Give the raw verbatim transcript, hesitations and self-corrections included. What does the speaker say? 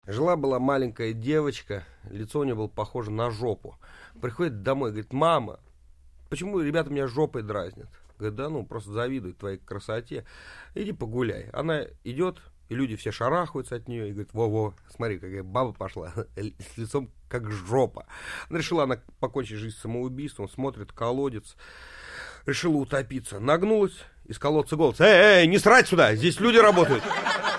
Жила-была маленькая девочка, лицо у нее было похоже на жопу. Приходит домой, говорит: мама, почему ребята меня жопой дразнят? Говорит: да ну, просто завидуют твоей красоте. Иди погуляй. Она идет, и люди все шарахаются от нее, и говорят: во-во, смотри, какая баба пошла, с лицом как жопа. Она решила она покончить жизнь самоубийством, смотрит колодец, решила утопиться. Нагнулась, из колодца голос: эй, эй, не срать сюда, здесь люди работают.